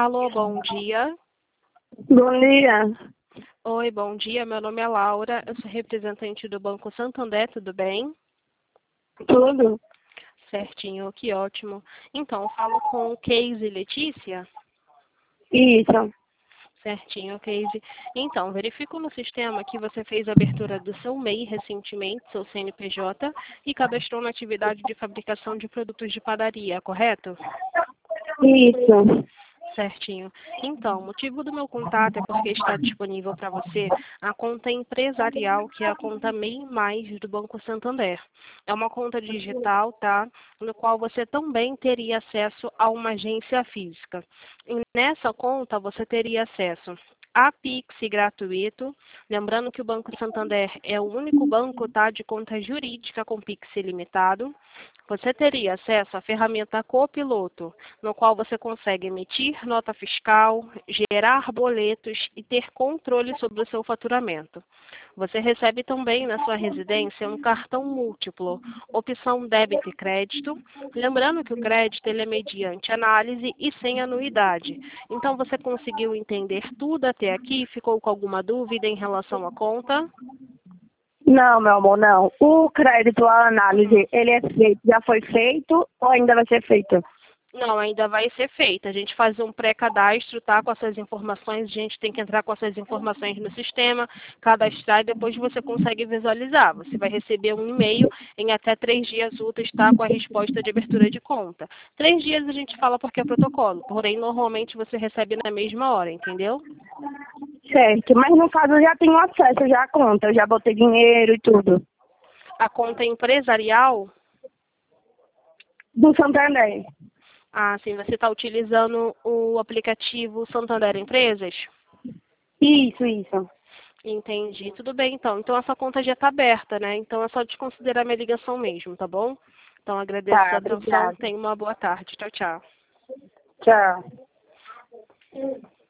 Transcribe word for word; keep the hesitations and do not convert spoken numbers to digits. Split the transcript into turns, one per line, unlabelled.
Alô, bom dia.
Bom dia.
Oi, bom dia. Meu nome é Laura. Eu sou representante do Banco Santander, tudo bem?
Tudo?
Certinho, que ótimo. Então, eu falo com o Casey Letícia?
Isso.
Certinho, Casey. Então, verifico no sistema que você fez a abertura do seu M E I recentemente, seu C N P J, e cadastrou na atividade de fabricação de produtos de padaria, correto?
Isso.
Certinho. Então, o motivo do meu contato é porque está disponível para você a conta empresarial, que é a conta M E I Mais do Banco Santander. É uma conta digital, tá? No qual você também teria acesso a uma agência física. E nessa conta você teria acesso a Pix gratuito, lembrando que o Banco Santander é o único banco, tá, de conta jurídica com Pix ilimitado. Você teria acesso à ferramenta Copiloto, no qual você consegue emitir nota fiscal, gerar boletos e ter controle sobre o seu faturamento. Você recebe também na sua residência um cartão múltiplo, opção débito e crédito, lembrando que o crédito ele é mediante análise e sem anuidade. Então você conseguiu entender tudo até aqui? Ficou com alguma dúvida em relação à conta?
Não, meu amor, não. O crédito, a
Uhum.
análise, ele é feito, já foi feito ou ainda vai ser feito?
Não, ainda vai ser feita. A gente faz um pré-cadastro, tá? Com as suas informações. A gente tem que entrar com as suas informações no sistema, cadastrar e depois você consegue visualizar. Você vai receber um e-mail em até três dias úteis, tá? Com a resposta de abertura de conta. Três dias a gente fala porque é protocolo, porém normalmente você recebe na mesma hora, entendeu?
Certo, mas no caso eu já tenho acesso já à conta, eu já botei dinheiro e tudo.
A conta empresarial,
Do Santander.
ah, sim, você está utilizando o aplicativo Santander Empresas?
Isso, isso.
Entendi. Tudo bem, então. Então, essa conta já está aberta, né? Então, é só desconsiderar minha ligação mesmo, tá bom? Então, agradeço a
Tá,
sua atenção.
obrigada.
Tenha uma boa tarde. Tchau, tchau.
Tchau.